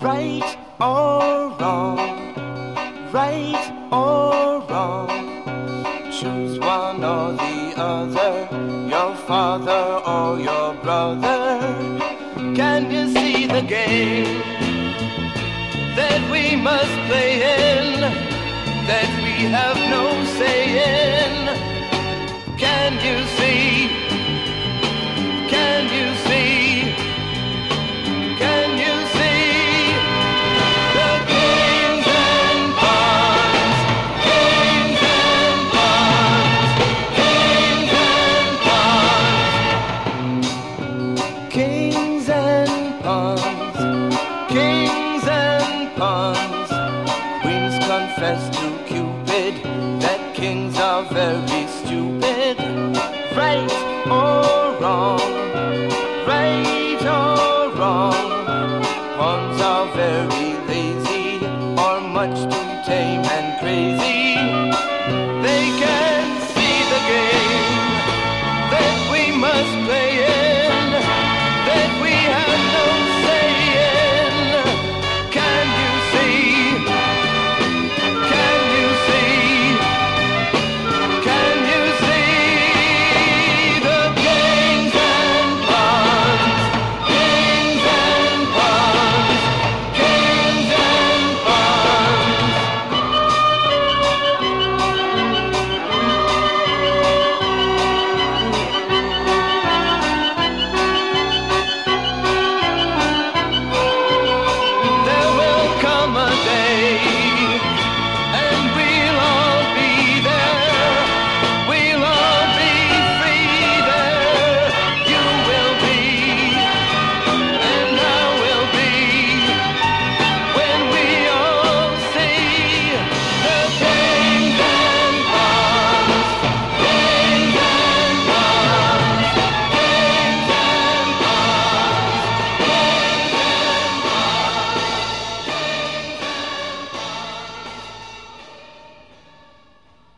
right or wrong, right or wrong. Choose one or the other, your father or your brother. Can you see the game that we must play in, that we have no say in? Can you see? Can you see? Can you see the kings and pawns, kings and pawns, kings and pawns, kings and pawns, kings and pawns? Queens confess to Cupid that kings are very stupid. Right or wrong, right or wrong. Pawns are very lazy or much